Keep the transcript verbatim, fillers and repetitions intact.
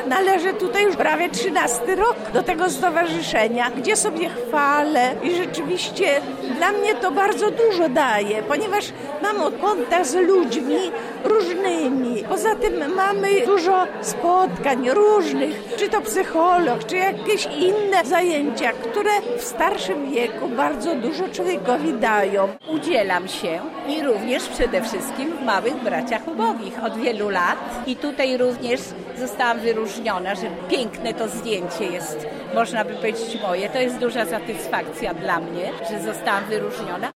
należę tutaj już prawie trzynasty rok do tego stowarzyszenia, gdzie sobie chwalę i rzeczywiście dla mnie to bardzo dużo daje, ponieważ mam kontakt z ludźmi różnymi. Poza tym mamy dużo spotkań różnych, czy to psycholog, czy jakieś inne zajęcia, które w starszym wieku bardzo dużo człowiekowi dają. Udzielam się i również przede wszystkim w Małych Braciach Ubogich od wielu lat i tutaj również zostałam wyróżniona, że piękne to zdjęcie jest, można by powiedzieć moje. To jest duża satysfakcja dla mnie, że zostałam wyróżniona.